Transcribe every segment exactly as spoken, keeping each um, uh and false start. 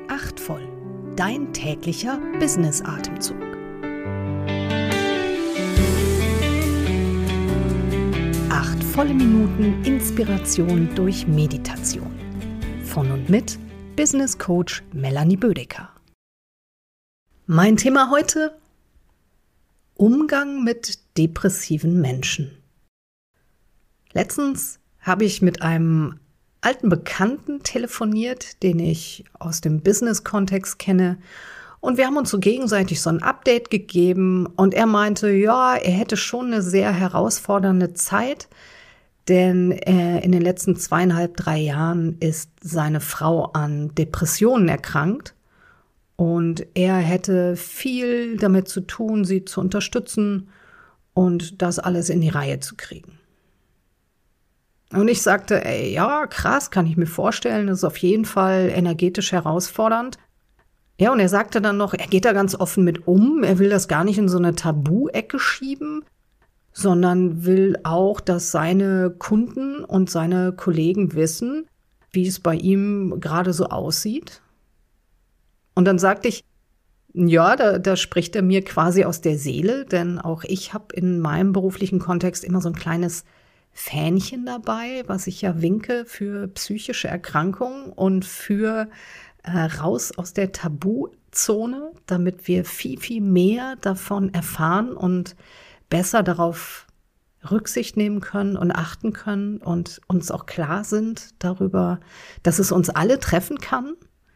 Achtvoll, dein täglicher Business-Atemzug. Acht volle Minuten Inspiration durch Meditation. Von und mit Business Coach Melanie Bödecker. Mein Thema heute: Umgang mit depressiven Menschen. Letztens habe ich mit einem alten Bekannten telefoniert, den ich aus dem Business-Kontext kenne. Und wir haben uns so gegenseitig so ein Update gegeben. Und er meinte, ja, er hätte schon eine sehr herausfordernde Zeit. Denn äh, in den letzten zweieinhalb, drei Jahren ist seine Frau an Depressionen erkrankt. Und er hätte viel damit zu tun, sie zu unterstützen und das alles in die Reihe zu kriegen. Und ich sagte, ey, ja, krass, kann ich mir vorstellen, das ist auf jeden Fall energetisch herausfordernd. Ja, und er sagte dann noch, er geht da ganz offen mit um, er will das gar nicht in so eine Tabu-Ecke schieben, sondern will auch, dass seine Kunden und seine Kollegen wissen, wie es bei ihm gerade so aussieht. Und dann sagte ich, ja, da, da spricht er mir quasi aus der Seele, denn auch ich habe in meinem beruflichen Kontext immer so ein kleines Fähnchen dabei, was ich ja winke für psychische Erkrankungen und für äh, raus aus der Tabuzone, damit wir viel, viel mehr davon erfahren und besser darauf Rücksicht nehmen können und achten können und uns auch klar sind darüber, dass es uns alle treffen kann,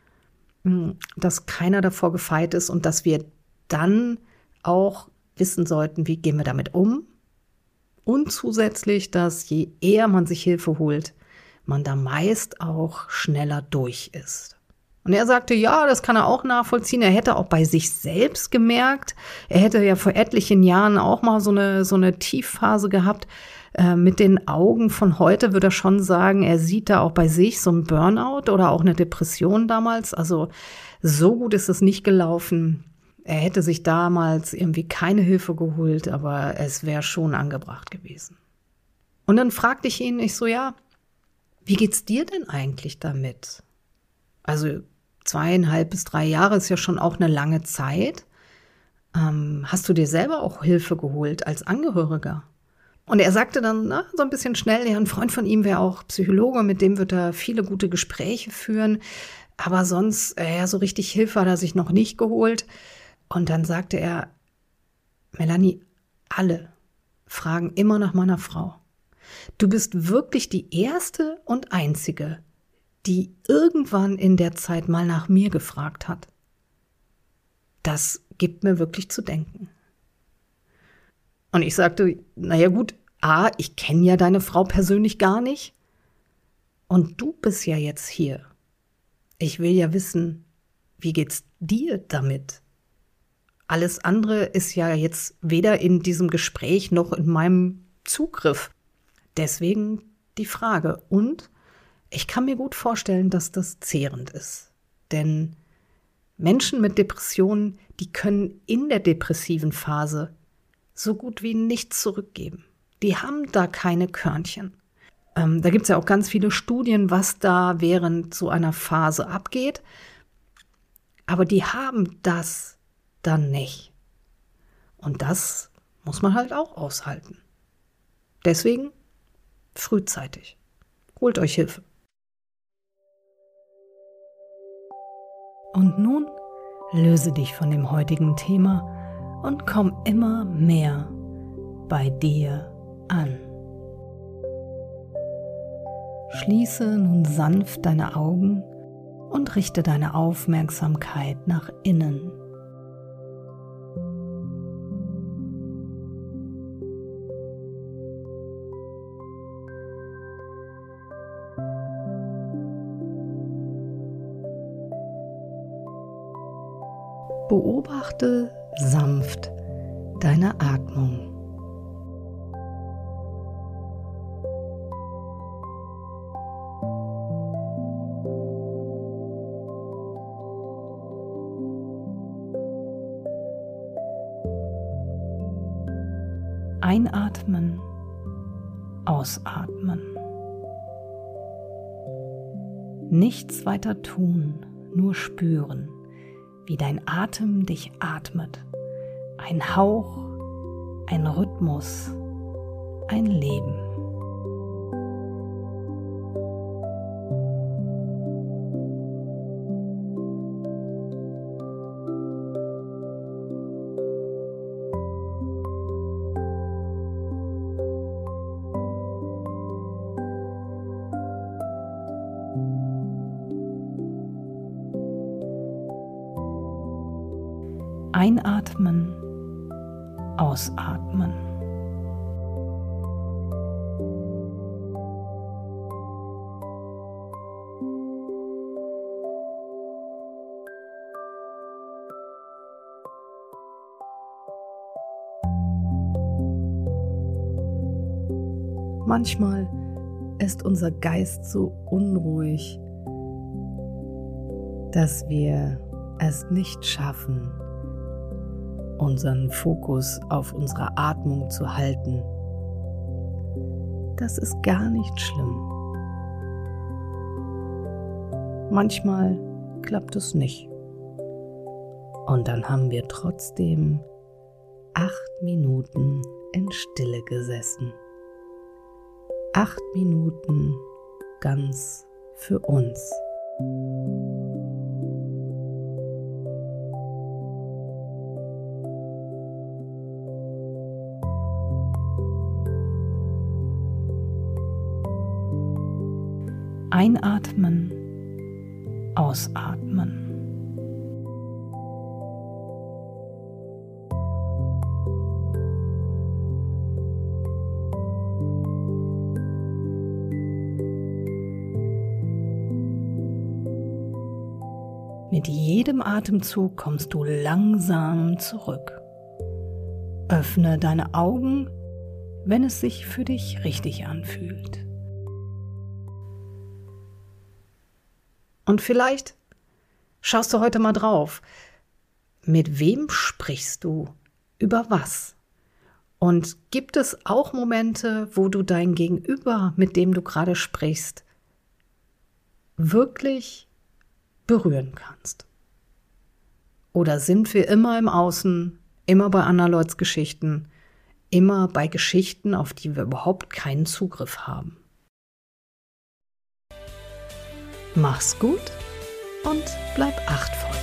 dass keiner davor gefeit ist und dass wir dann auch wissen sollten, wie gehen wir damit um. Und zusätzlich, dass je eher man sich Hilfe holt, man da meist auch schneller durch ist. Und er sagte, ja, das kann er auch nachvollziehen. Er hätte auch bei sich selbst gemerkt, er hätte ja vor etlichen Jahren auch mal so eine, so eine Tiefphase gehabt. Äh, mit den Augen von heute würde er schon sagen, er sieht da auch bei sich so ein Burnout oder auch eine Depression damals. Also so gut ist es nicht gelaufen. Er hätte sich damals irgendwie keine Hilfe geholt, aber es wäre schon angebracht gewesen. Und dann fragte ich ihn, ich so, ja, wie geht's dir denn eigentlich damit? Also zweieinhalb bis drei Jahre ist ja schon auch eine lange Zeit. Ähm, hast du dir selber auch Hilfe geholt als Angehöriger? Und er sagte dann na, so ein bisschen schnell, ja, ein Freund von ihm wäre auch Psychologe, mit dem wird er viele gute Gespräche führen. Aber sonst, äh, ja, so richtig Hilfe hat er sich noch nicht geholt. Und dann sagte er, Melanie, alle fragen immer nach meiner Frau. Du bist wirklich die erste und einzige, die irgendwann in der Zeit mal nach mir gefragt hat. Das gibt mir wirklich zu denken. Und ich sagte, naja gut, A, ich kenne ja deine Frau persönlich gar nicht. Und du bist ja jetzt hier. Ich will ja wissen, wie geht's dir damit? Alles andere ist ja jetzt weder in diesem Gespräch noch in meinem Zugriff. Deswegen die Frage. Und ich kann mir gut vorstellen, dass das zehrend ist. Denn Menschen mit Depressionen, die können in der depressiven Phase so gut wie nichts zurückgeben. Die haben da keine Körnchen. Ähm, da gibt es ja auch ganz viele Studien, was da während so einer Phase abgeht. Aber die haben das dann nicht. Und das muss man halt auch aushalten. Deswegen frühzeitig. Holt euch Hilfe. Und nun löse dich von dem heutigen Thema und komm immer mehr bei dir an. Schließe nun sanft deine Augen und richte deine Aufmerksamkeit nach innen. Beobachte sanft deine Atmung. Einatmen, ausatmen. Nichts weiter tun, nur spüren, wie dein Atem dich atmet. Ein Hauch, ein Rhythmus, ein Leben. Einatmen, ausatmen. Manchmal ist unser Geist so unruhig, dass wir es nicht schaffen, unseren Fokus auf unsere Atmung zu halten. Das ist gar nicht schlimm. Manchmal klappt es nicht. Und dann haben wir trotzdem acht Minuten in Stille gesessen. Acht Minuten ganz für uns. Einatmen, ausatmen. Mit jedem Atemzug kommst du langsam zurück. Öffne deine Augen, wenn es sich für dich richtig anfühlt. Und vielleicht schaust du heute mal drauf, mit wem sprichst du, über was? Und gibt es auch Momente, wo du dein Gegenüber, mit dem du gerade sprichst, wirklich berühren kannst? Oder sind wir immer im Außen, immer bei anderen Leute's Geschichten, immer bei Geschichten, auf die wir überhaupt keinen Zugriff haben? Mach's gut und bleib achtvoll.